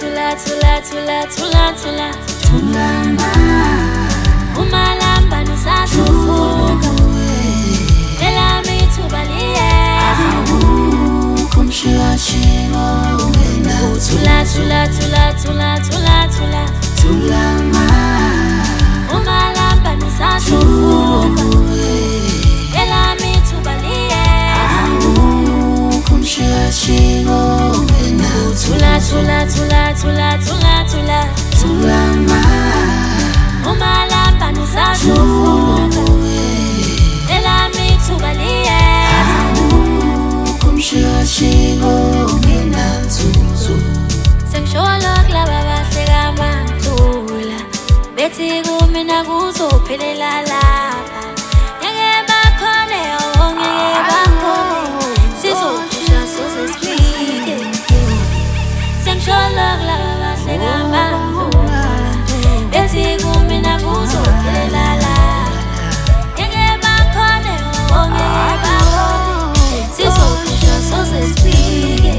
Umalamba nisasufuka elami ithuba liyeza kumshiyashiyo wena thula umalamba nisasufuka elami ithuba liyeza kumshiyashiyo wena thula umalamba nisasufuka elami ithuba liyeza kumshiyashiyo wena nzuzu sengishola kulaba bahleka amantula bethi kumina kuzophelela lapha ngeke bakhone sizoshusha soze sifike sengishola kulaba bahleka amantula bethi kumina kuzophelela lapha ngeke bakhone sizoshusha soze sifike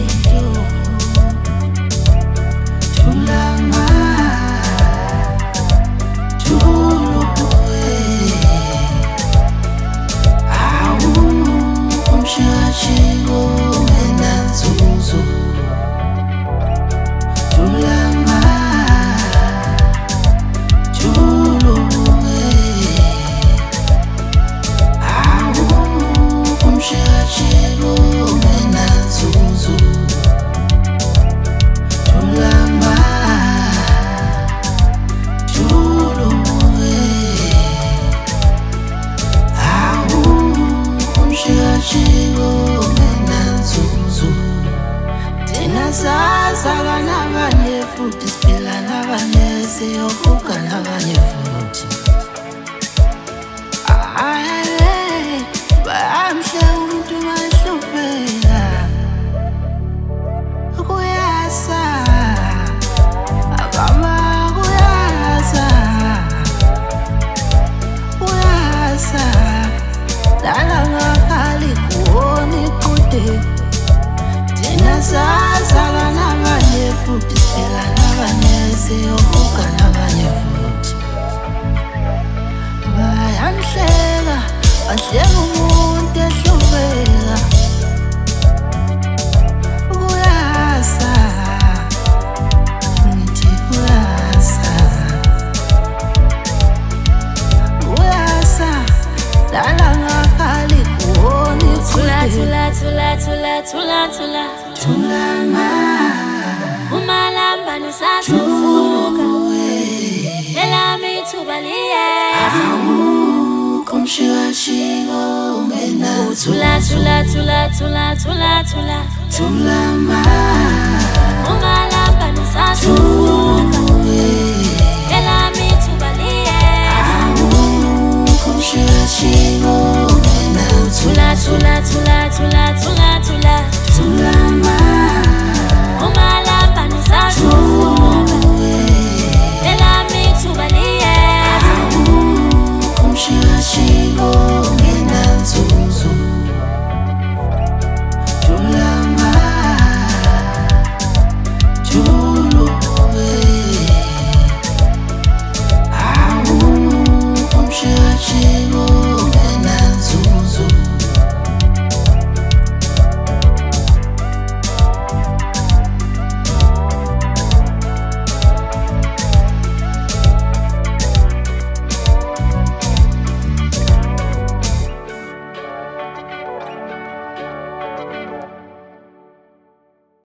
Sazala nabanye futhi siphila nabanye siyovuka nabanye futhi bayamhle umuntu mahlupheka kuyasa abama kuyasa lala ngakhali kuoni kude Sazala nabanye futhi siphila nabanye siyovuka nabanye futhi bayanhleka bahleka umuntu ehlubeka kuyasa ngithi kuyasa lala ngakhali kuoni umalamba nisasufuka elami ithuba liyeza kumshiyashiyo wena umalamba nisasufuka elami ithuba liyeza kumshiyashiyo wena Tula